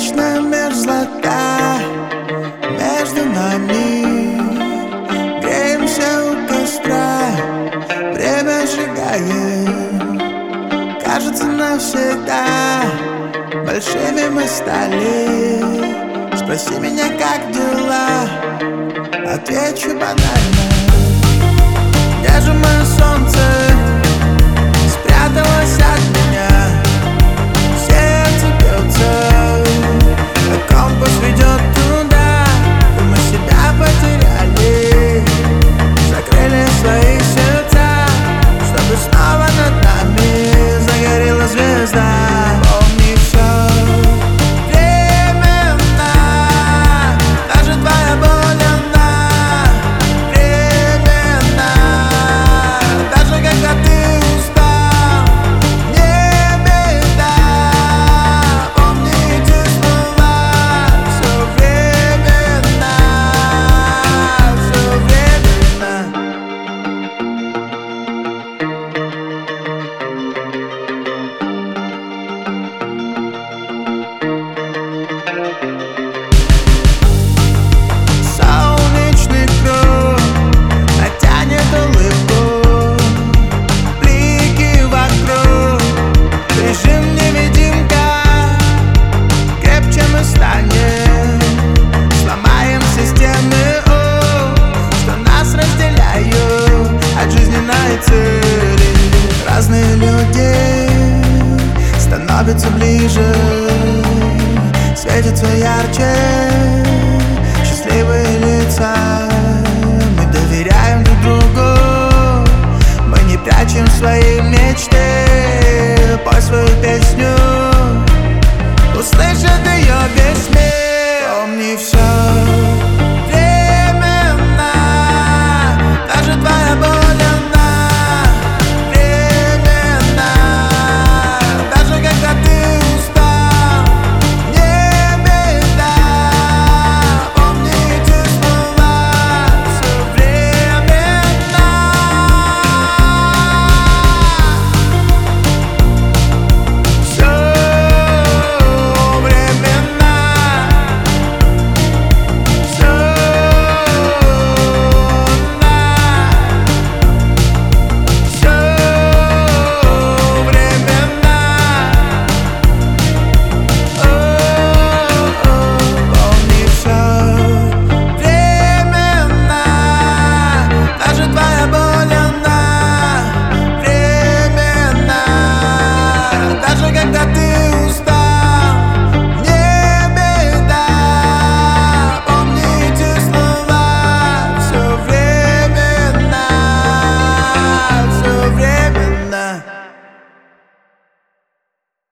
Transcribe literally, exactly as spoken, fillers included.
вечная мерзлота между нами. Греемся у костра, время сжигает, кажется, навсегда. Большими мы стали. Спроси меня, как дела, отвечу банально. Где же мое солнце спряталось от меня? Сердце бьется, как компас ведет туда, и мы себя потеряли, закрыли свои сердца, чтобы снова над нами загорела звезда. Помни все временно, даже твоя боль она временна, даже когда ты устал, не беда. Помни эти слова, все временно, все временно. Солнечный круг натянет улыбку, блики вокруг, режим невидимка. Крепче мы станем, сломаем системы, о, что нас разделяют от жизненной цели. Разные люди становятся ближе, светятся ярче счастливые лица. Мы доверяем друг другу, мы не прячем свои мечты. Пой свою песню.